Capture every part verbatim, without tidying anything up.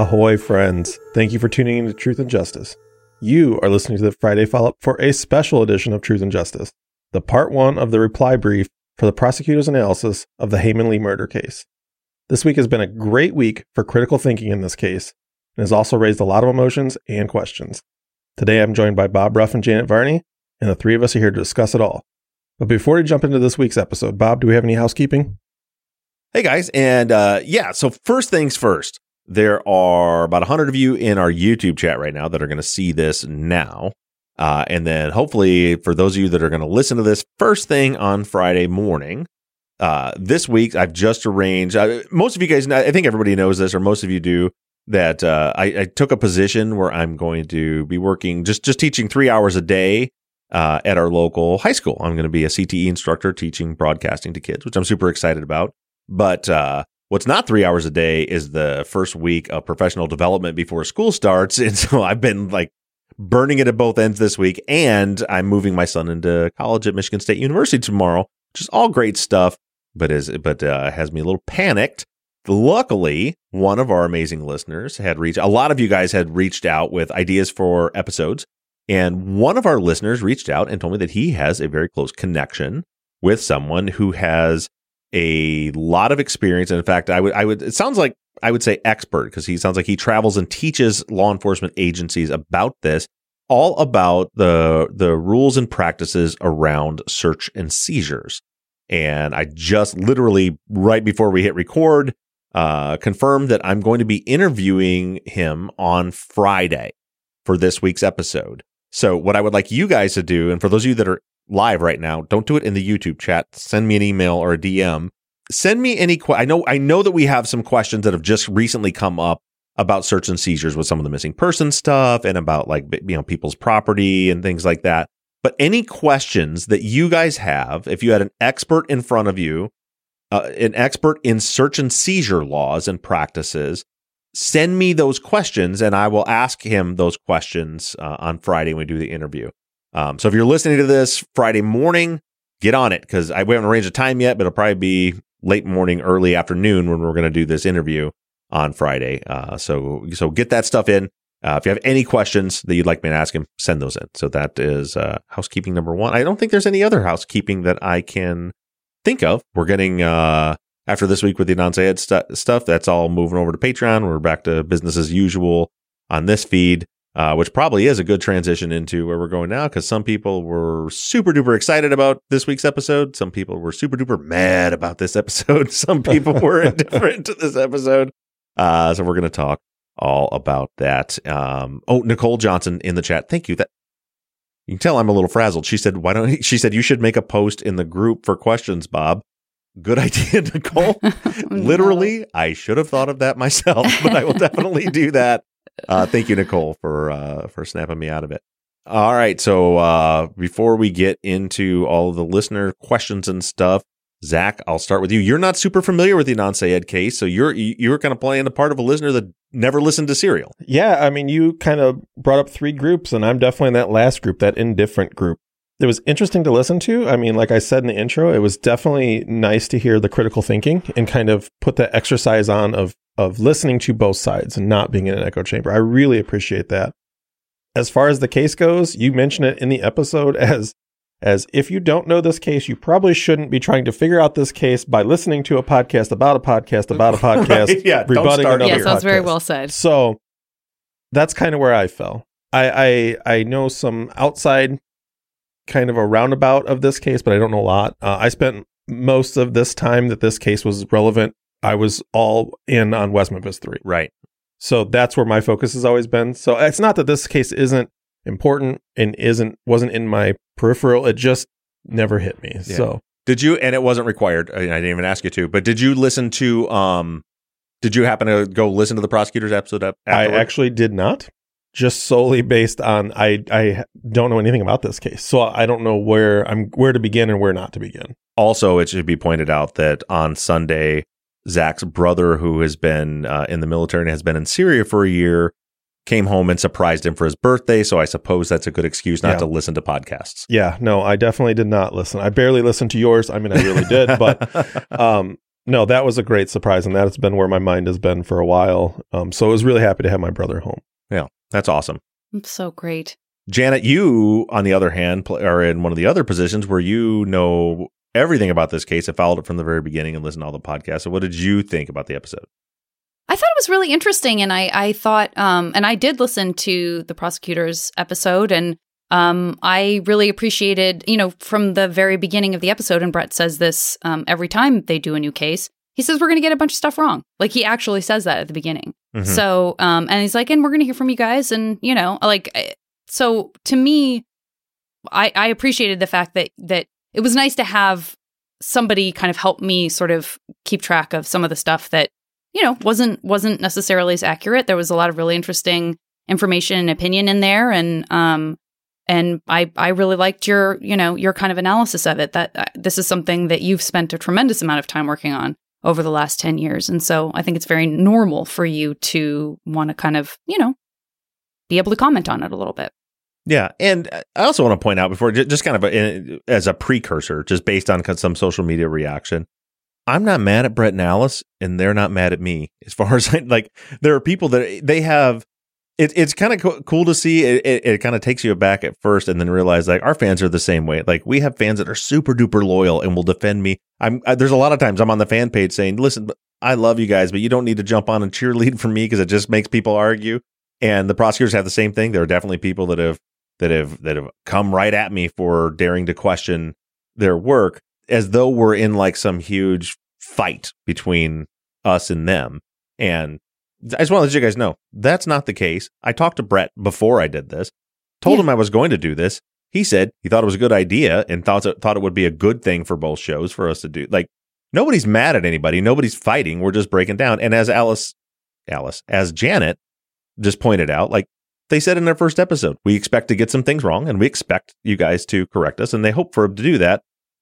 Ahoy, friends. Thank you for tuning in to Truth and Justice. You are listening to the Friday follow-up for a special edition of Truth and Justice, the part one of the reply brief for the prosecutor's analysis of the Hae Min Lee murder case. This week has been a great week for critical thinking in this case, and has also raised a lot of emotions and questions. Today I'm joined by Bob Ruff and Janet Varney, and the three of us are here to discuss it all. But before we jump into this week's episode, Bob, do we have any housekeeping? Hey guys, and uh, yeah, so first things first. There are about one hundred of you in our YouTube chat right now that are going to see this now. Uh, and then hopefully for those of you that are going to listen to this first thing on Friday morning, uh, this week I've just arranged, uh, most of you guys, I think everybody knows this, or most of you do, that uh, I, I took a position where I'm going to be working, just, just teaching three hours a day uh, at our local high school. I'm going to be a C T E instructor teaching broadcasting to kids, which I'm super excited about. But uh what's not three hours a day is the first week of professional development before school starts. And so I've been like burning it at both ends this week. And I'm moving my son into college at Michigan State University tomorrow, which is all great stuff, but is but uh, has me a little panicked. Luckily, one of our amazing listeners had reached, a lot of you guys had reached out with ideas for episodes. And one of our listeners reached out and told me that he has a very close connection with someone who has a lot of experience. And in fact, I would, I would, it sounds like I would say expert, because he sounds like he travels and teaches law enforcement agencies about this, all about the, the rules and practices around search and seizures. And I just literally right before we hit record, uh, confirmed that I'm going to be interviewing him on Friday for this week's episode. So what I would like you guys to do, and for those of you that are live right now, don't do it in the YouTube chat. Send me an email or a D M. Send me any que- I know I know that we have some questions that have just recently come up about search and seizures with some of the missing person stuff and about like you know people's property and things like that. But any questions that you guys have, if you had an expert in front of you, uh, an expert in search and seizure laws and practices, send me those questions and I will ask him those questions uh, on Friday when we do the interview. Um, so if you're listening to this Friday morning, get on it, because we haven't arranged a time yet, but it'll probably be late morning, early afternoon when we're going to do this interview on Friday. Uh, so so get that stuff in. Uh, if you have any questions that you'd like me to ask him, send those in. So that is uh, housekeeping number one. I don't think there's any other housekeeping that I can think of. We're getting, uh, after this week with the Adnan Syed st- stuff, that's all moving over to Patreon. We're back to business as usual on this feed. Uh, which probably is a good transition into where we're going now, because some people were super duper excited about this week's episode. Some people were super duper mad about this episode. Some people were indifferent to this episode. Uh, so we're going to talk all about that. Um, oh, Nicole Johnson in the chat. Thank you. That you can tell I'm a little frazzled. She said, why don't, she said, you should make a post in the group for questions, Bob. Good idea, Nicole. Literally, no. I should have thought of that myself, but I will definitely do that. Uh, thank you, Nicole, for uh, for snapping me out of it. All right, so uh, before we get into all of the listener questions and stuff, Zach, I'll start with you. You're not super familiar with the Adnan Syed case, so you're you're kind of playing the part of a listener that never listened to Serial. Yeah, I mean, you kind of brought up three groups, and I'm definitely in that last group, that indifferent group. It was interesting to listen to. I mean, like I said in the intro, it was definitely nice to hear the critical thinking and kind of put that exercise on of of listening to both sides and not being in an echo chamber. I really appreciate that. As far as the case goes, you mentioned it in the episode as as if you don't know this case, you probably shouldn't be trying to figure out this case by listening to a podcast about a podcast about a podcast. Right, yeah, rebutting another yes, that's podcast. very well said. So that's kind of where I fell. I, I I know some outside kind of a roundabout of this case, but I don't know a lot. Uh, I spent most of this time that this case was relevant, I was all in on West Memphis three. Right. So that's where my focus has always been. So it's not that this case isn't important and isn't wasn't in my peripheral. It just never hit me. Yeah. So did you? And it wasn't required. I didn't even ask you to. But did you listen to? Um, did you happen to go listen to the prosecutor's episode? Afterward? I actually did not. Just solely based on I I don't know anything about this case, so I don't know where I'm where to begin and where not to begin. Also, it should be pointed out that on Sunday, Zach's brother, who has been uh, in the military and has been in Syria for a year, came home and surprised him for his birthday. So I suppose that's a good excuse not yeah. to listen to podcasts. Yeah, no, I definitely did not listen. I barely listened to yours. I mean, I really did. But um, no, that was a great surprise, and that has been where my mind has been for a while. Um, so I was really happy to have my brother home. Yeah, that's awesome. It's so great. Janet, you, on the other hand, pl- are in one of the other positions where you know everything about this case. I followed it from the very beginning and listened to all the podcasts. So what did you think about the episode? I thought it was really interesting, and I, I thought, um, and I did listen to the prosecutor's episode, and um, I really appreciated, you know, from the very beginning of the episode, and Brett says this um, every time they do a new case, he says, we're going to get a bunch of stuff wrong. Like, he actually says that at the beginning. Mm-hmm. So, um, and he's like, and we're going to hear from you guys, and, you know, like, so to me, I, I appreciated the fact that, that it was nice to have somebody kind of help me sort of keep track of some of the stuff that, you know, wasn't wasn't necessarily as accurate. There was a lot of really interesting information and opinion in there, and um, and I I really liked your you know your kind of analysis of it. That uh, this is something that you've spent a tremendous amount of time working on over the last ten years, and so I think it's very normal for you to want to kind of you know be able to comment on it a little bit. Yeah, and I also want to point out before, just kind of a, as a precursor, just based on some social media reaction. I'm not mad at Brett and Alice, and they're not mad at me. As far as like, there are people that they have. It, it's kind of co- cool to see. It, it, it kind of takes you aback at first, and then realize like our fans are the same way. Like we have fans that are super duper loyal and will defend me. I'm I, there's a lot of times I'm on the fan page saying, "Listen, I love you guys, but you don't need to jump on and cheerlead for me because it just makes people argue." And the prosecutors have the same thing. There are definitely people that have that have that have come right at me for daring to question their work, as though we're in like some huge fight between us and them. And I just want to let you guys know, that's not the case. I talked to Brett before I did this, told yeah. him I was going to do this. He said he thought it was a good idea and thought, thought it would be a good thing for both shows for us to do. Like, nobody's mad at anybody. Nobody's fighting. We're just breaking down. And as Alice, Alice, as Janet just pointed out, like they said in their first episode, we expect to get some things wrong and we expect you guys to correct us. And they hope for him to do that.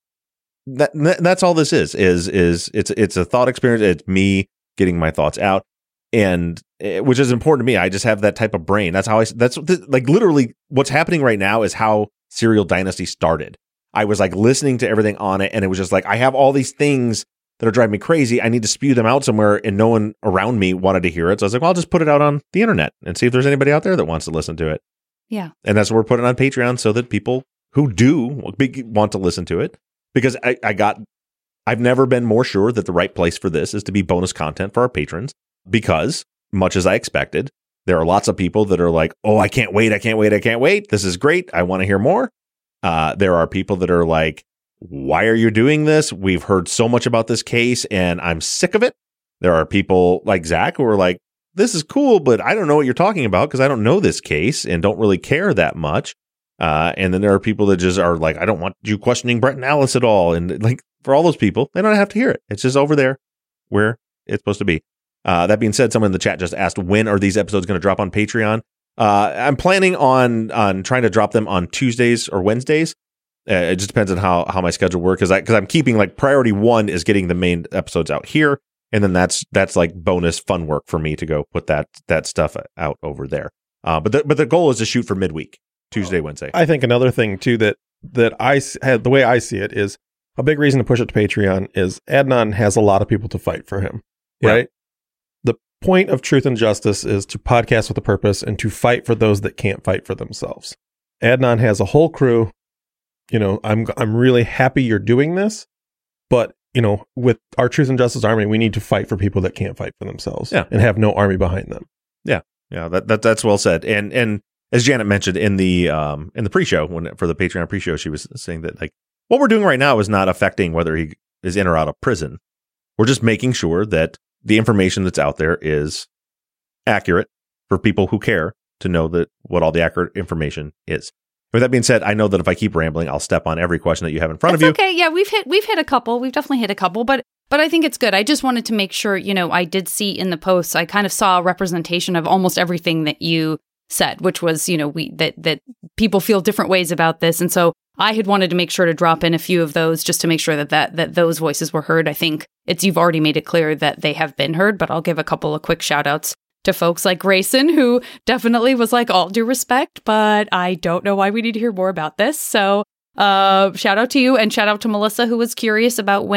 That, that's all this is, is, is it's, it's a thought experience. It's me getting my thoughts out, and which is important to me. I just have that type of brain. That's how I, that's like literally what's happening right now is how Serial Dynasty started. I was like listening to everything on it, and it was just like, I have all these things that are driving me crazy. I need to spew them out somewhere, and no one around me wanted to hear it. So I was like, well, I'll just put it out on the internet and see if there's anybody out there that wants to listen to it. Yeah. And that's what we're putting on Patreon so that people who do want to listen to it, because I, I got, I've never been more sure that the right place for this is to be bonus content for our patrons, because much as I expected, there are lots of people that are like, oh, I can't wait. I can't wait. I can't wait. This is great. I want to hear more. Uh, there are people that are like, why are you doing this? We've heard so much about this case and I'm sick of it. There are people like Zach who are like, this is cool, but I don't know what you're talking about because I don't know this case and don't really care that much. Uh, and then there are people that just are like, I don't want you questioning Brett and Alice at all. And like, for all those people, they don't have to hear it. It's just over there where it's supposed to be. Uh, that being said, someone in the chat just asked, when are these episodes going to drop on Patreon? Uh, I'm planning on on trying to drop them on Tuesdays or Wednesdays. Uh, it just depends on how, how my schedule works. Because I, because I'm keeping like priority one is getting the main episodes out here. And then that's that's like bonus fun work for me to go put that that stuff out over there. Uh, but the, but the goal is to shoot for midweek. Tuesday, Wednesday. I think another thing too that that I had, the way I see it is a big reason to push it to Patreon is Adnan has a lot of people to fight for him, yeah. right? The point of Truth and Justice is to podcast with a purpose and to fight for those that can't fight for themselves. Adnan has a whole crew. You know, I'm I'm really happy you're doing this, but you know, with our Truth and Justice Army, we need to fight for people that can't fight for themselves, yeah. and have no army behind them. Yeah, yeah, that, that that's well said, and and. As Janet mentioned in the um, in the pre-show, when for the Patreon pre-show, she was saying that like what we're doing right now is not affecting whether he is in or out of prison. We're just making sure that the information that's out there is accurate for people who care to know that what all the accurate information is. With that being said, I know that if I keep rambling, I'll step on every question that you have in front That's of you. Okay, yeah, we've hit we've hit a couple. We've definitely hit a couple, but but I think it's good. I just wanted to make sure, you know, I did see in the posts, I kind of saw a representation of almost everything that you said, which was, you know, we that that people feel different ways about this, and so I had wanted to make sure to drop in a few of those just to make sure that that that those voices were heard. I think it's you've already made it clear that they have been heard, but I'll give a couple of quick shout outs to folks like Grayson, who definitely was like, all due respect, but I don't know why we need to hear more about this. So uh, shout out to you, and shout out to Melissa, who was curious about when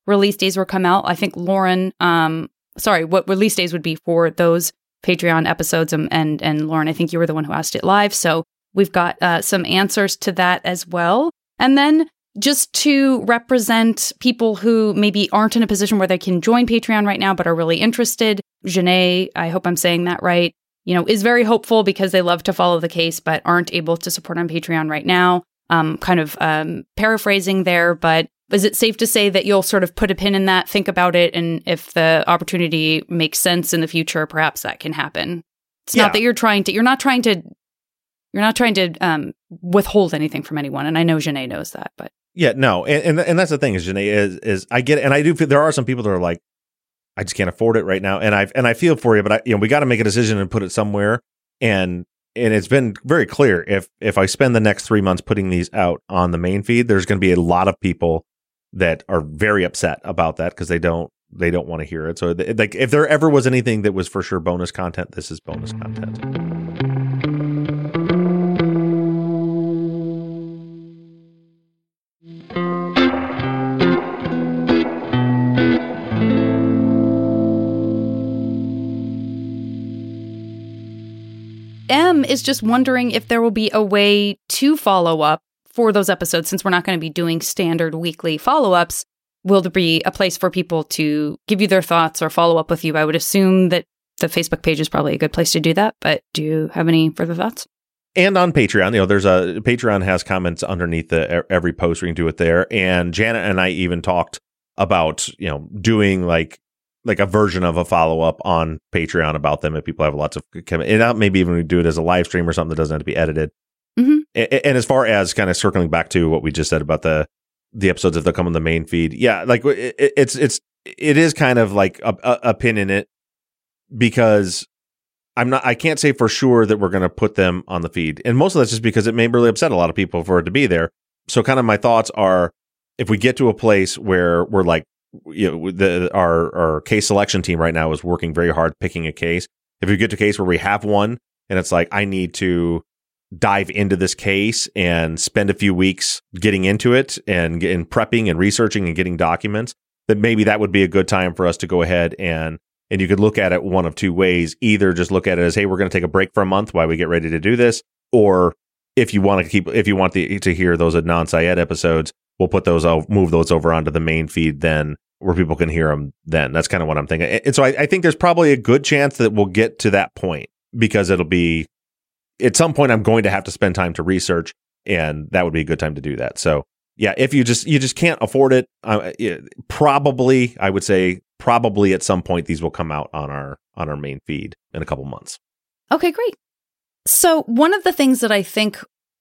release days will come out. I think Lauren, um, sorry, what release days would be for those Patreon episodes. And, and, and Lauren, I think you were the one who asked it live. So we've got uh, some answers to that as well. And then just to represent people who maybe aren't in a position where they can join Patreon right now, but are really interested. Janae, I hope I'm saying that right, you know, is very hopeful because they love to follow the case, but aren't able to support on Patreon right now. Um, kind of um, paraphrasing there, but is it safe to say that you'll sort of put a pin in that, think about it, and if the opportunity makes sense in the future, perhaps that can happen? It's yeah. not that you're trying to, you're not trying to, you're not trying to um, withhold anything from anyone. And I know Janae knows that, but. Yeah, no. And, and, and that's the thing is, Janae, is, is I get it. And I do feel there are some people that are like, I just can't afford it right now. And I and I feel for you, but I, you know, we got to make a decision and put it somewhere. And and it's been very clear if if I spend the next three months putting these out on the main feed, there's going to be a lot of people that are very upset about that because they don't they don't want to hear it. So they, like if there ever was anything that was for sure bonus content, this is bonus content. M is just wondering if there will be a way to follow up for those episodes, since we're not going to be doing standard weekly follow-ups. Will there be a place for people to give you their thoughts or follow up with you? I would assume that the Facebook page is probably a good place to do that, but do you have any further thoughts? And on Patreon, you know, there's a Patreon has comments underneath the every post. We can do it there. And Janet and I even talked about, you know, doing like like a version of a follow-up on Patreon about them if people have lots of, and maybe even we do it as a live stream or something that doesn't have to be edited. Mm-hmm. And, and as far as kind of circling back to what we just said about the the episodes, if they'll come on the main feed, yeah, like it, it's it's it is kind of like a, a, a pin in it because I'm not, I can't say for sure that we're going to put them on the feed, and most of that's just because it may really upset a lot of people for it to be there. So kind of my thoughts are, if we get to a place where we're like, you know, the our our case selection team right now is working very hard picking a case. If we get to a case where we have one and it's like, I need to dive into this case and spend a few weeks getting into it and, and prepping and researching and getting documents, then maybe that would be a good time for us to go ahead and and you could look at it one of two ways. Either just look at it as, hey, we're going to take a break for a month while we get ready to do this, or if you want to keep, if you want the, to hear those Adnan Syed episodes, we'll put those, I'll move those over onto the main feed then, where people can hear them then. That's kind of what I'm thinking. And so I, I think there's probably a good chance that we'll get to that point because it'll be, at some point I'm going to have to spend time to research, and that would be a good time to do that. So yeah, if you just, you just can't afford it, uh, probably, I would say probably at some point these will come out on our, on our main feed in a couple months. Okay, great. So one of the things that I think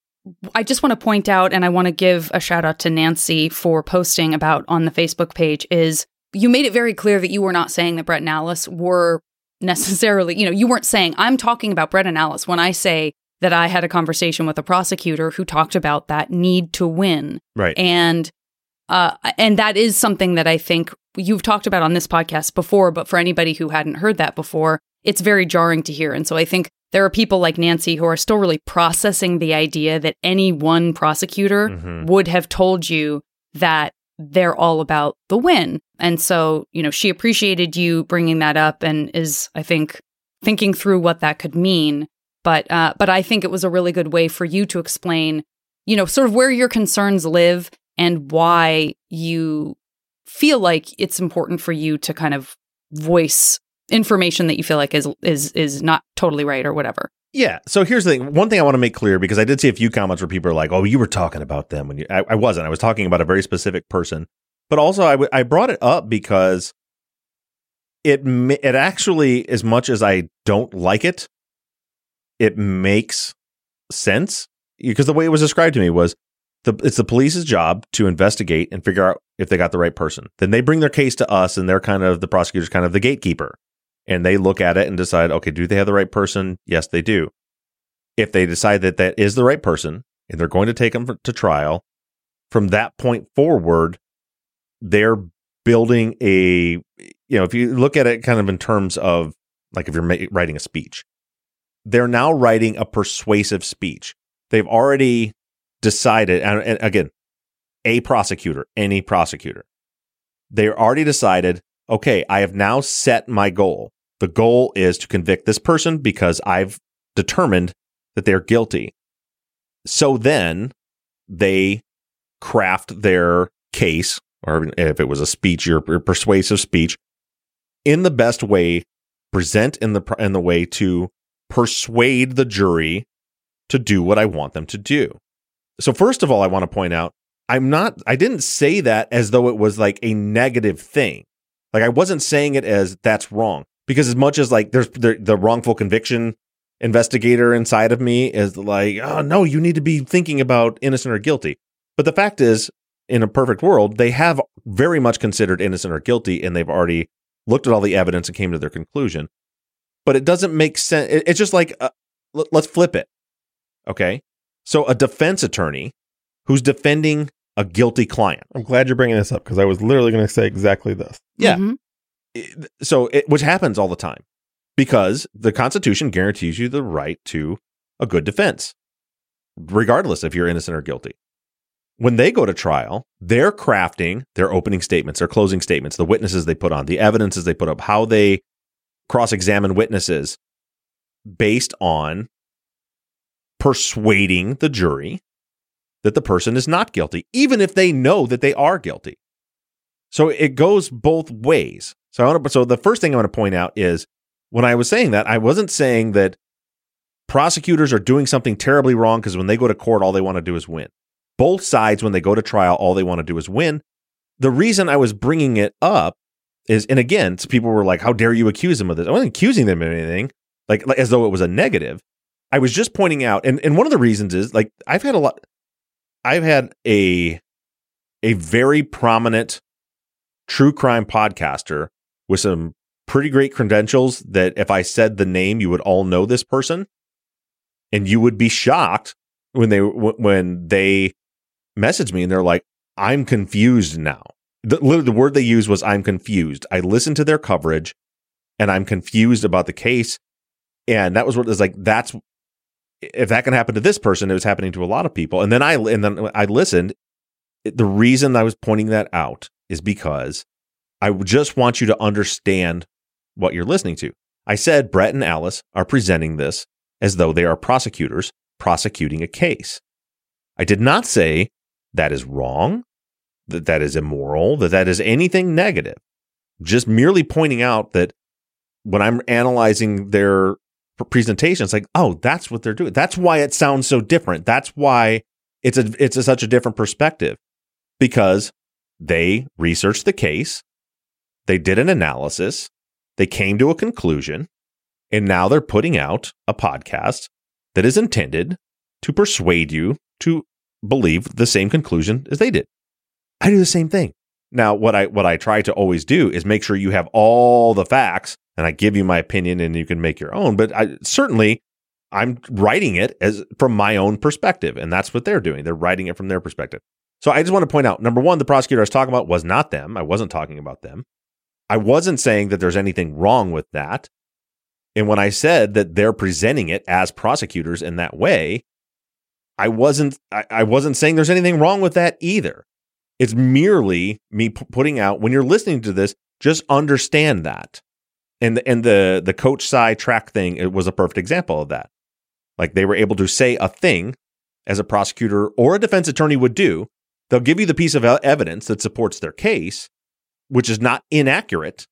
I just want to point out, and I want to give a shout out to Nancy for posting about on the Facebook page, is you made it very clear that you were not saying that Brett and Alice were necessarily, you know, you weren't saying, I'm talking about Brett and Alice when I say that I had a conversation with a prosecutor who talked about that need to win. Right. And, uh, and that is something that I think you've talked about on this podcast before, but for anybody who hadn't heard that before, it's very jarring to hear. And so I think there are people like Nancy who are still really processing the idea that any one prosecutor mm-hmm. would have told you that they're all about the win. And so, you know, she appreciated you bringing that up and is, I think, thinking through what that could mean. But uh, but I think it was a really good way for you to explain, you know, sort of where your concerns live and why you feel like it's important for you to kind of voice information that you feel like is is is not totally right or whatever. Yeah. So here's the thing. One thing I want to make clear, because I did see a few comments where people are like, oh, you were talking about them when you, I, I wasn't. I was talking about a very specific person. But also I, w- I brought it up because it it actually, as much as I don't like it, it makes sense. Because the way it was described to me was, the, it's the police's job to investigate and figure out if they got the right person. Then they bring their case to us, and they're kind of, the prosecutor's kind of the gatekeeper. And they look at it and decide, okay, do they have the right person? Yes, they do. If they decide that that is the right person and they're going to take them to trial, from that point forward, they're building a, you know, if you look at it kind of in terms of, like if you're ma- writing a speech, they're now writing a persuasive speech. They've already decided, and, and again, a prosecutor, any prosecutor, They already decided, okay, I have now set my goal. The goal is to convict this person because I've determined that they're guilty. So then they craft their case, or if it was a speech or persuasive speech, in the best way, present in the in the way to persuade the jury to do what I want them to do. So first of all, I want to point out, I'm not, I didn't say that as though it was like a negative thing. Like I wasn't saying it as that's wrong, because as much as like there's the, the wrongful conviction investigator inside of me is like, oh no, you need to be thinking about innocent or guilty. But the fact is, in a perfect world, they have very much considered innocent or guilty, and they've already looked at all the evidence and came to their conclusion. But it doesn't make sense. It's just like, uh, let's flip it. Okay. So a defense attorney who's defending a guilty client. I'm glad you're bringing this up, because I was literally going to say exactly this. Yeah. Mm-hmm. It, so, it, which happens all the time, because the Constitution guarantees you the right to a good defense, regardless if you're innocent or guilty. When they go to trial, they're crafting their opening statements, their closing statements, the witnesses they put on, the evidences they put up, how they cross-examine witnesses based on persuading the jury that the person is not guilty, even if they know that they are guilty. So it goes both ways. So I want to, so the first thing I want to point out is, when I was saying that, I wasn't saying that prosecutors are doing something terribly wrong because when they go to court, all they want to do is win. Both sides, when they go to trial, all they want to do is win. The reason I was bringing it up is, and again, people were like, how dare you accuse them of this? I wasn't accusing them of anything, like, like as though it was a negative. I was just pointing out, and, and one of the reasons is, like, I've had a lot, I've had a, a very prominent true crime podcaster with some pretty great credentials that if I said the name, you would all know this person, and you would be shocked when they, when they messaged me and they're like, I'm confused now. The, literally the word they used was, I'm confused. I listened to their coverage and I'm confused about the case. And that was what it was like. That's, if that can happen to this person, it was happening to a lot of people. And then I, and then I listened. The reason I was pointing that out is because I just want you to understand what you're listening to. I said Brett and Alice are presenting this as though they are prosecutors prosecuting a case. I did not say that is wrong, that that is immoral, that that is anything negative. Just merely pointing out that when I'm analyzing their presentation, it's like, oh, that's what they're doing. That's why it sounds so different. That's why it's a it's a, such a different perspective, because they researched the case, they did an analysis, they came to a conclusion, and now they're putting out a podcast that is intended to persuade you to believe the same conclusion as they did. I do the same thing. Now, what I what I try to always do is make sure you have all the facts, and I give you my opinion and you can make your own. But I certainly, I'm writing it as from my own perspective, and that's what they're doing. They're writing it from their perspective. So I just want to point out, number one, the prosecutor I was talking about was not them. I wasn't talking about them. I wasn't saying that there's anything wrong with that. And when I said that they're presenting it as prosecutors in that way, I wasn't I, I wasn't saying there's anything wrong with that either. It's merely me p- putting out, when you're listening to this, just understand that. And the, and the the Coach Sci track thing, it was a perfect example of that. Like, they were able to say a thing as a prosecutor or a defense attorney would do. They'll give you the piece of evidence that supports their case, which is not inaccurate,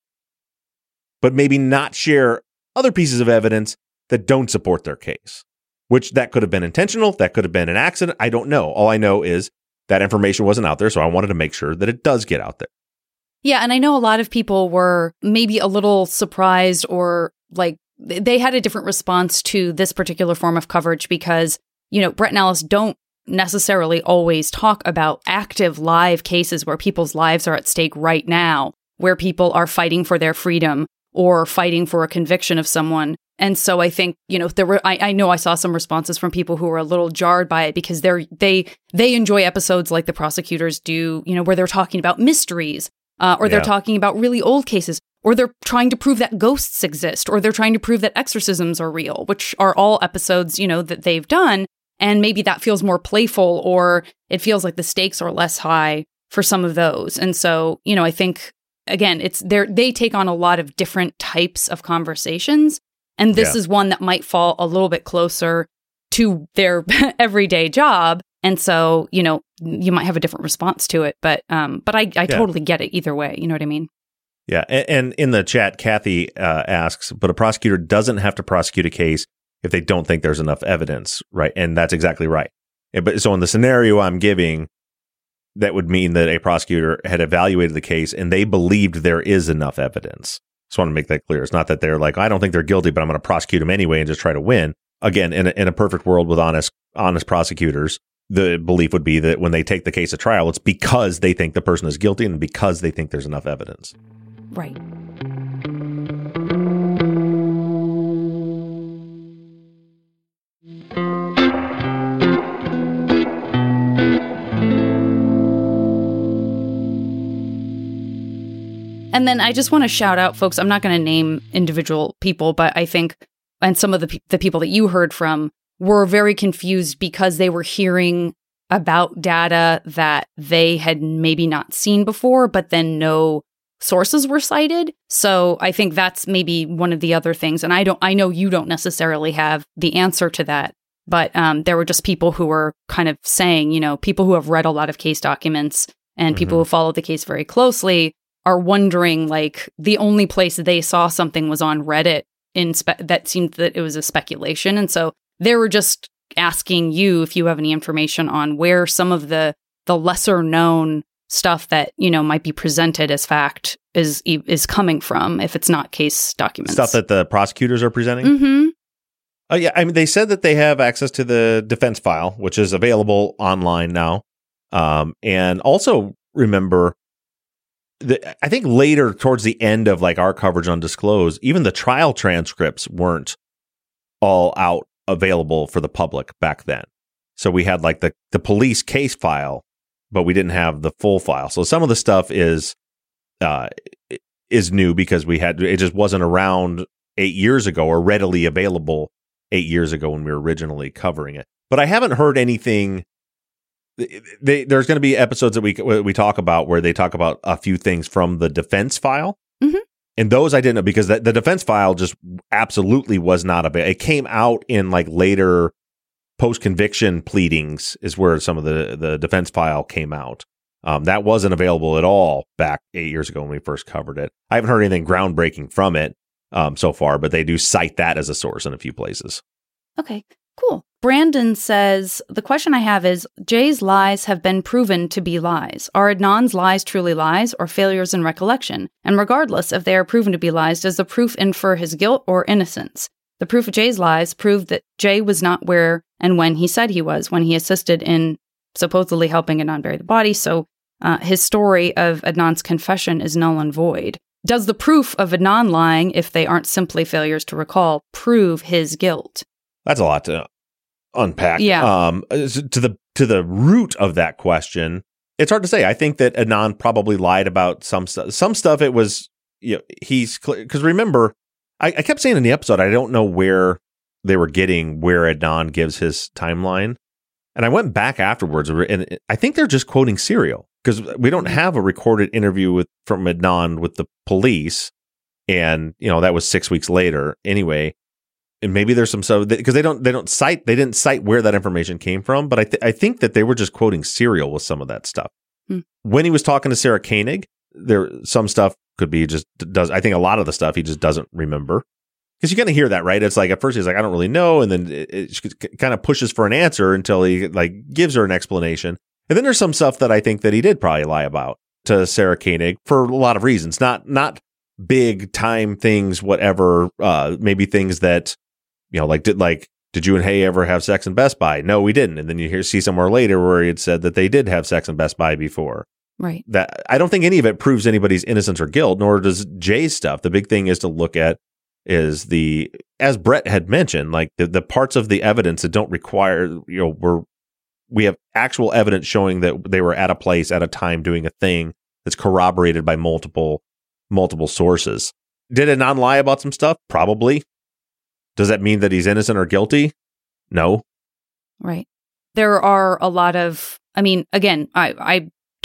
but maybe not share other pieces of evidence that don't support their case, which that could have been intentional. That could have been an accident. I don't know. All I know is that information wasn't out there. So I wanted to make sure that it does get out there. Yeah. And I know a lot of people were maybe a little surprised, or like they had a different response to this particular form of coverage because, you know, Brett and Alice don't necessarily always talk about active live cases where people's lives are at stake right now, where people are fighting for their freedom or fighting for a conviction of someone. And so I think, you know, there were, I, I know I saw some responses from people who were a little jarred by it because they're, they, they enjoy episodes like the prosecutors do, you know, where they're talking about mysteries, uh, or they're yeah. talking about really old cases, or they're trying to prove that ghosts exist, or they're trying to prove that exorcisms are real, which are all episodes, you know, that they've done. And maybe that feels more playful, or it feels like the stakes are less high. for some of those. And so, you know, I think, again, it's they they take on a lot of different types of conversations. And this Yeah. is one that might fall a little bit closer to their everyday job. And so, you know, you might have a different response to it. But um, but I, I Yeah. totally get it either way. You know what I mean? Yeah. And, and in the chat, Kathy uh, asks, but a prosecutor doesn't have to prosecute a case if they don't think there's enough evidence, right? And that's exactly right. Yeah, but so in the scenario I'm giving, that would mean that a prosecutor had evaluated the case and they believed there is enough evidence. Just want to make that clear. It's not that they're like, I don't think they're guilty, but I'm going to prosecute them anyway and just try to win. Again, in a, in a perfect world with honest honest prosecutors, the belief would be that when they take the case to trial, it's because they think the person is guilty and because they think there's enough evidence. Right. And then I just want to shout out, folks, I'm not going to name individual people, but I think, and some of the, pe- the people that you heard from were very confused because they were hearing about data that they had maybe not seen before, but then no sources were cited. So I think that's maybe one of the other things. And I don't, I know you don't necessarily have the answer to that, but um, there were just people who were kind of saying, you know, people who have read a lot of case documents and people Mhm. who follow the case very closely are wondering, like, the only place they saw something was on Reddit in spe- that seemed that it was a speculation. And so they were just asking you if you have any information on where some of the the lesser known stuff that, you know, might be presented as fact is is coming from, if it's not case documents. Stuff that the prosecutors are presenting. Mm-hmm. Oh, yeah. I mean, they said that they have access to the defense file, which is available online now. Um, and also remember, the, I think later towards the end of like our coverage on Disclose, even the trial transcripts weren't all out available for the public back then. So we had like the, the police case file, but we didn't have the full file. So some of the stuff is uh, is new because we had it just wasn't around eight years ago or readily available eight years ago when we were originally covering it. But I haven't heard anything. They, there's going to be episodes that we we talk about where they talk about a few things from the defense file. Mm-hmm. And those I didn't know because the, the defense file just absolutely was not available. It came out in like later post-conviction pleadings is where some of the, the defense file came out. Um, that wasn't available at all back eight years ago when we first covered it. I haven't heard anything groundbreaking from it um, so far, but they do cite that as a source in a few places. Okay, cool. Brandon says, the question I have is, Jay's lies have been proven to be lies. Are Adnan's lies truly lies or failures in recollection? And regardless if they are proven to be lies, does the proof infer his guilt or innocence? The proof of Jay's lies proved that Jay was not where and when he said he was, when he assisted in supposedly helping Adnan bury the body. So uh, his story of Adnan's confession is null and void. Does the proof of Adnan lying, if they aren't simply failures to recall, prove his guilt? That's a lot to unpack. Yeah. Um, to the to the root of that question, it's hard to say. I think that Adnan probably lied about some stuff. Some stuff it was, you know, he's because remember, I, I kept saying in the episode, I don't know where they were getting where Adnan gives his timeline, and I went back afterwards, and I think they're just quoting Serial because we don't have a recorded interview with from Adnan with the police, and you know that was six weeks later anyway. And maybe there's some stuff because they don't they don't cite they didn't cite where that information came from, but I th- I think that they were just quoting Serial with some of that stuff. Hmm. When he was talking to Sarah Koenig, there some stuff could be just does I think a lot of the stuff he just doesn't remember because you kind of hear that, right? It's like at first he's like I don't really know, and then it, it kind of pushes for an answer until he like gives her an explanation, and then there's some stuff that I think that he did probably lie about to Sarah Koenig for a lot of reasons, not not big time things, whatever, uh, maybe things that. You know, like did like did you and Hay ever have sex in Best Buy? No, we didn't. And then you hear see somewhere later where he had said that they did have sex in Best Buy before. Right. That I don't think any of it proves anybody's innocence or guilt, nor does Jay's stuff. The big thing is to look at is the as Brett had mentioned, like the, the parts of the evidence that don't require, you know, we're we have actual evidence showing that they were at a place at a time doing a thing that's corroborated by multiple multiple sources. Did Adnan lie about some stuff? Probably. Does that mean that he's innocent or guilty? No. Right. There are a lot of, I mean, again, I, I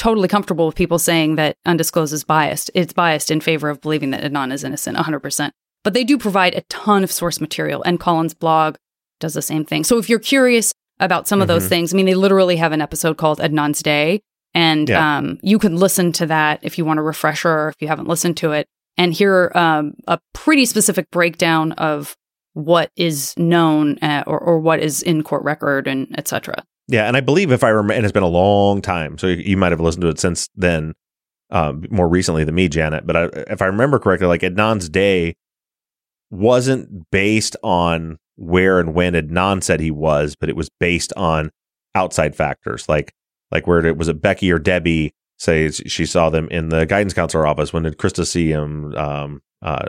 totally comfortable with people saying that Undisclosed is biased. It's biased in favor of believing that Adnan is innocent, one hundred percent. But they do provide a ton of source material, and Colin's blog does the same thing. So if you're curious about some of those mm-hmm. things, I mean, they literally have an episode called Adnan's Day, and yeah. um, you can listen to that if you want a refresher or if you haven't listened to it, and hear um, a pretty specific breakdown of what is known uh, or, or what is in court record and et cetera. Yeah, and I believe if I remember, and it's been a long time, so you might have listened to it since then, um, more recently than me, Janet, but I, if I remember correctly, like Adnan's Day wasn't based on where and when Adnan said he was, but it was based on outside factors, like like where it was it Becky or Debbie say she saw them in the guidance counselor office. When did Krista see him? Um, uh,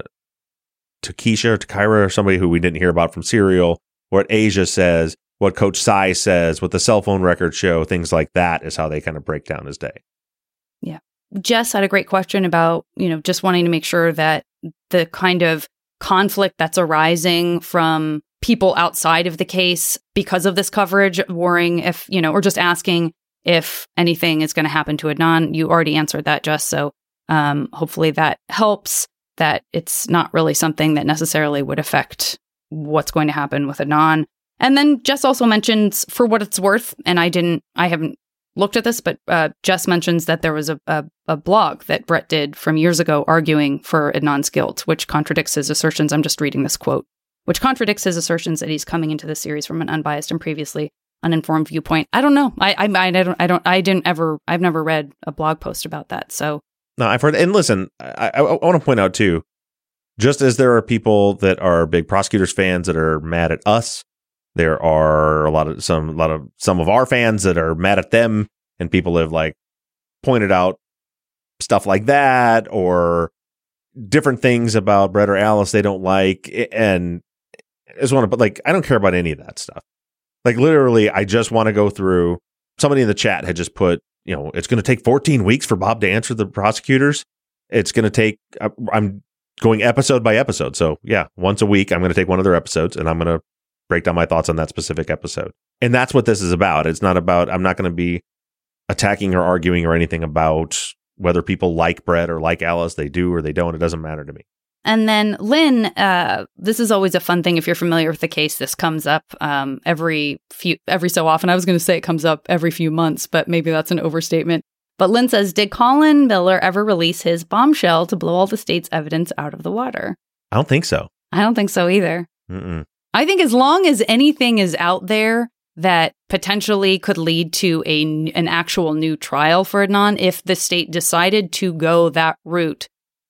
to Keisha or to Kyra or somebody who we didn't hear about from Serial, what Asia says, what Coach Sai says, what the cell phone records show, things like that is how they kind of break down his day. Yeah. Jess had a great question about, you know, just wanting to make sure that the kind of conflict that's arising from people outside of the case because of this coverage, worrying if, you know, or just asking if anything is going to happen to Adnan. You already answered that, Jess. So um, hopefully that helps, that it's not really something that necessarily would affect what's going to happen with Adnan. And then Jess also mentions, for what it's worth, and I didn't, I haven't looked at this, but uh, Jess mentions that there was a, a, a blog that Brett did from years ago arguing for Adnan's guilt, which contradicts his assertions. I'm just reading this quote, which contradicts his assertions that he's coming into the series from an unbiased and previously uninformed viewpoint. I don't know. I I, I don't. I don't. I didn't ever. I've never read a blog post about that. So no, I've heard. And listen, I, I, I want to point out too, just as there are people that are big prosecutors fans that are mad at us, there are a lot of some a lot of some of our fans that are mad at them, and people have like pointed out stuff like that or different things about Brett or Alice they don't like, and I just want to, but like I don't care about any of that stuff. Like literally, I just want to go through. Somebody in the chat had just put, you know, it's going to take fourteen weeks for Bob to answer the prosecutors. It's going to take. I'm going episode by episode, so yeah, once a week I'm going to take one of their episodes and I'm going to break down my thoughts on that specific episode. And that's what this is about. It's not about, I'm not going to be attacking or arguing or anything about whether people like Brett or like Alice. They do or they don't. It doesn't matter to me. And then Lynn, uh, this is always a fun thing. If you're familiar with the case, this comes up um, every few, every so often. I was going to say it comes up every few months, but maybe that's an overstatement. But Lynn says, did Colin Miller ever release his bombshell to blow all the state's evidence out of the water? I don't think so. I don't think so either. Mm-mm. I think as long as anything is out there that potentially could lead to a, an actual new trial for Adnan, if the state decided to go that route,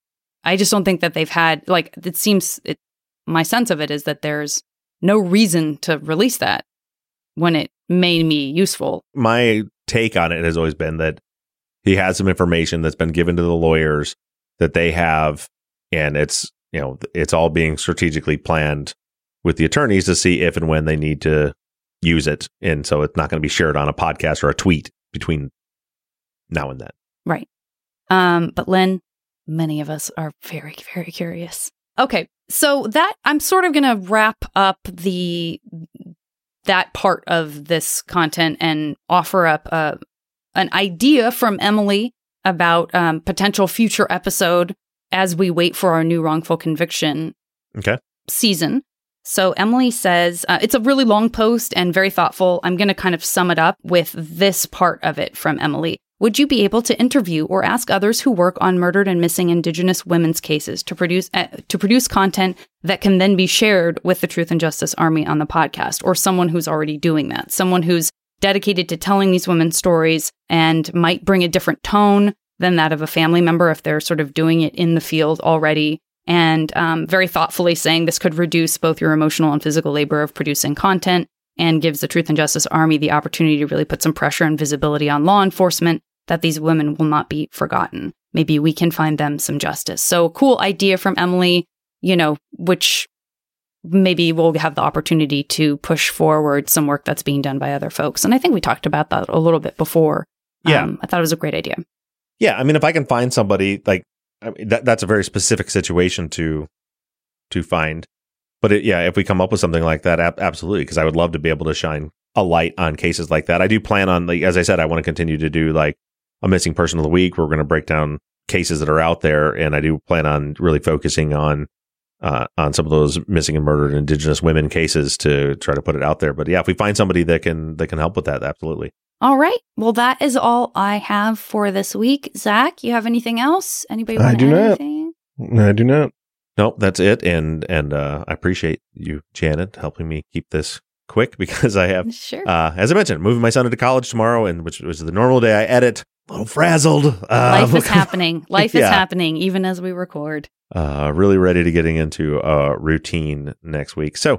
I just don't think that they've had, like, it seems, it, my sense of it is that there's no reason to release that when it may be useful. My take on it has always been that he has some information that's been given to the lawyers that they have, and it's, you know, it's all being strategically planned with the attorneys to see if and when they need to use it. And so it's not going to be shared on a podcast or a tweet between now and then. Right. Um, but Lynn, many of us are very, very curious. Okay. So that I'm sort of going to wrap up the, that part of this content and offer up a, an idea from Emily about um, potential future episode as we wait for our new wrongful conviction okay. season. So Emily says, uh, it's a really long post and very thoughtful. I'm going to kind of sum it up with this part of it from Emily. Would you be able to interview or ask others who work on murdered and missing Indigenous women's cases to produce uh, to produce content that can then be shared with the Truth and Justice Army on the podcast, or someone who's already doing that, someone who's dedicated to telling these women's stories and might bring a different tone than that of a family member if they're sort of doing it in the field already, and um, very thoughtfully saying this could reduce both your emotional and physical labor of producing content and gives the Truth and Justice Army the opportunity to really put some pressure and visibility on law enforcement that these women will not be forgotten. Maybe we can find them some justice. So a cool idea from Emily, you know, which maybe we'll have the opportunity to push forward some work that's being done by other folks. And I think we talked about that a little bit before. Yeah. Um, I thought it was a great idea. Yeah. I mean, if I can find somebody like, I mean, that, that's a very specific situation to to find. But it, yeah, if we come up with something like that, ab- absolutely, because I would love to be able to shine a light on cases like that. I do plan on, like, as I said, I want to continue to do like a missing person of the week. We're going to break down cases that are out there, and I do plan on really focusing on uh, on some of those missing and murdered Indigenous women cases to try to put it out there. But yeah, if we find somebody that can that can help with that, absolutely. All right. Well, that is all I have for this week. Zach, you have anything else? Anybody want I to do add not. anything? No, I do not. No, that's it. And and uh, I appreciate you, Janet, helping me keep this quick because I have, Sure. uh, as I mentioned, moving my son into college tomorrow, and which was the normal day I edit. A little frazzled. Uh, Life is happening. Life yeah. is happening even as we record. Uh, really ready to getting into a routine next week. So,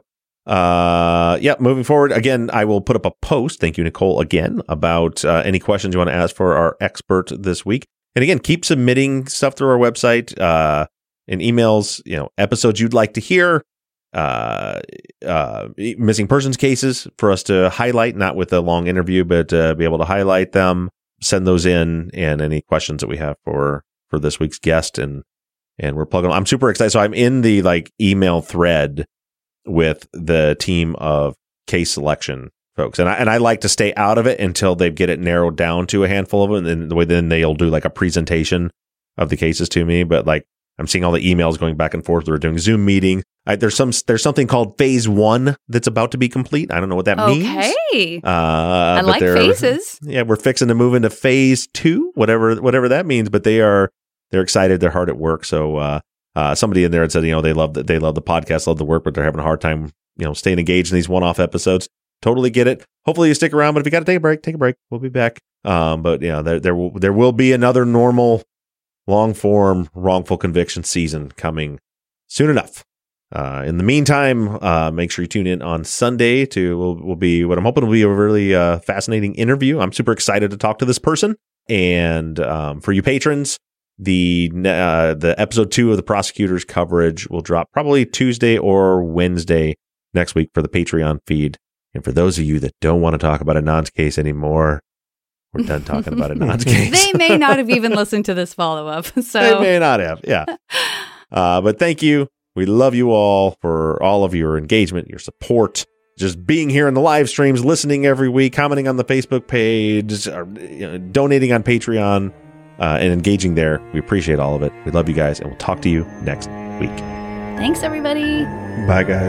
uh, yeah, moving forward, again, I will put up a post. Thank you, Nicole, again, about uh, any questions you want to ask for our expert this week. And again, keep submitting stuff through our website, uh, in emails, you know, episodes you'd like to hear, uh, uh, missing persons cases for us to highlight, not with a long interview, but uh, be able to highlight them, send those in, and any questions that we have for, for this week's guest. And, and we're plugging, I'm super excited. So I'm in the like email thread with the team of case selection folks. And I, and I like to stay out of it until they get it narrowed down to a handful of them. And then, the way then they'll do like a presentation of the cases to me. But like, I'm seeing all the emails going back and forth. They're doing Zoom meeting. I, there's some, there's something called phase one that's about to be complete. I don't know what that means. Okay. Uh, I like phases. Yeah. We're fixing to move into phase two, whatever, whatever that means, but they are, they're excited. They're hard at work. So, uh, Uh, somebody in there had said, you know, they love that they love the podcast, love the work, but they're having a hard time, you know, staying engaged in these one-off episodes. Totally get it. Hopefully you stick around, but if you got to take a break, take a break. We'll be back. Um, but yeah, there there will there will be another normal, long-form wrongful conviction season coming soon enough. Uh, in the meantime, uh, make sure you tune in on Sunday to will will be what I'm hoping will be a really uh, fascinating interview. I'm super excited to talk to this person, and um, for you patrons. The uh, the episode two of the prosecutor's coverage will drop probably Tuesday or Wednesday next week for the Patreon feed. And for those of you that don't want to talk about a nonce case anymore, we're done talking about a nonce case. They may not have even listened to this follow up. So they may not have, yeah. Uh, but thank you. We love you all for all of your engagement, your support, just being here in the live streams, listening every week, commenting on the Facebook page, or, you know, donating on Patreon. Uh, and engaging there. We appreciate all of it. We love you guys, and we'll talk to you next week. Thanks, everybody. Bye, guys.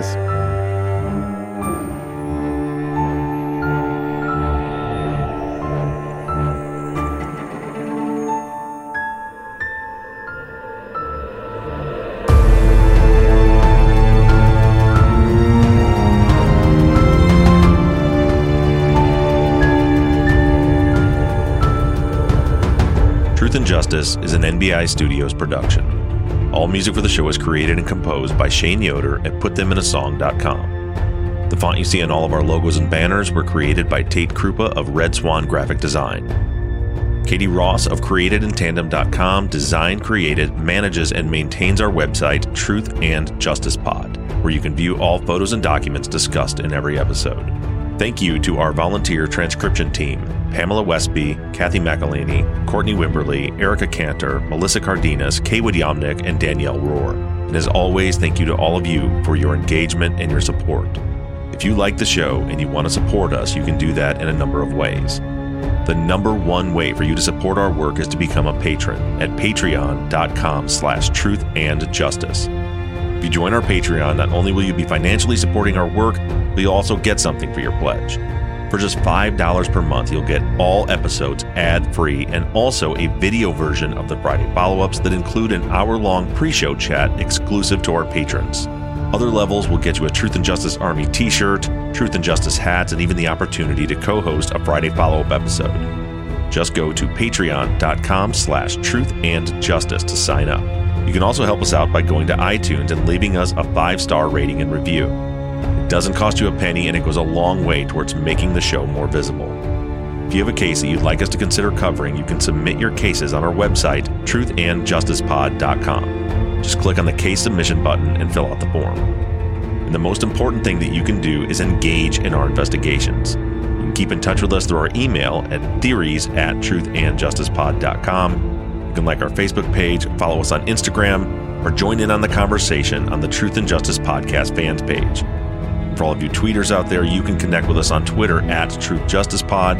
Truth and Justice is an N B I Studios production. All music for the show is created and composed by Shane Yoder at put them in a song dot com. The font you see on all of our logos and banners were created by Tate Krupa of Red Swan Graphic Design. Katie Ross of created in tandem dot com designed, created, manages, and maintains our website, Truth and Justice Pod, where you can view all photos and documents discussed in every episode. Thank you to our volunteer transcription team, Pamela Westby, Kathy McElhaney, Courtney Wimberly, Erica Cantor, Melissa Cardenas, Kaywood Yomnick, and Danielle Rohr. And as always, thank you to all of you for your engagement and your support. If you like the show and you want to support us, you can do that in a number of ways. The number one way for you to support our work is to become a patron at patreon.com slash truth and justice. If you join our Patreon, not only will you be financially supporting our work, but you'll also get something for your pledge. For just five dollars per month, you'll get all episodes ad-free and also a video version of the Friday follow-ups that include an hour-long pre-show chat exclusive to our patrons. Other levels will get you a Truth and Justice Army t-shirt, Truth and Justice hats, and even the opportunity to co-host a Friday follow-up episode. Just go to patreon.com slash truth and justice to sign up. You can also help us out by going to iTunes and leaving us a five-star rating and review. It doesn't cost you a penny, and it goes a long way towards making the show more visible. If you have a case that you'd like us to consider covering, you can submit your cases on our website, truth and justice pod dot com. Just click on the case submission button and fill out the form. And the most important thing that you can do is engage in our investigations. You can keep in touch with us through our email at theories at truth and justice pod dot com. You can like our Facebook page, follow us on Instagram, or join in on the conversation on the Truth and Justice Podcast fans page. For all of you tweeters out there, you can connect with us on Twitter at Truth Justice Pod.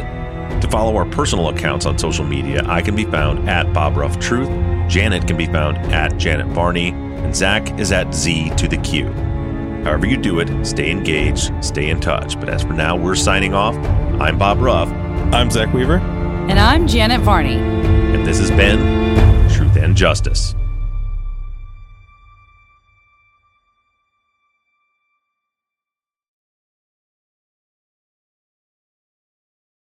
To follow our personal accounts on social media, I can be found at Bob Ruff Truth, Janet can be found at Janet Varney, and Zach is at Z to the Q. However you do it, stay engaged, stay in touch. But as for now, we're signing off. I'm Bob Ruff. I'm Zach Weaver. And I'm Janet Varney. And this has been Truth and Justice.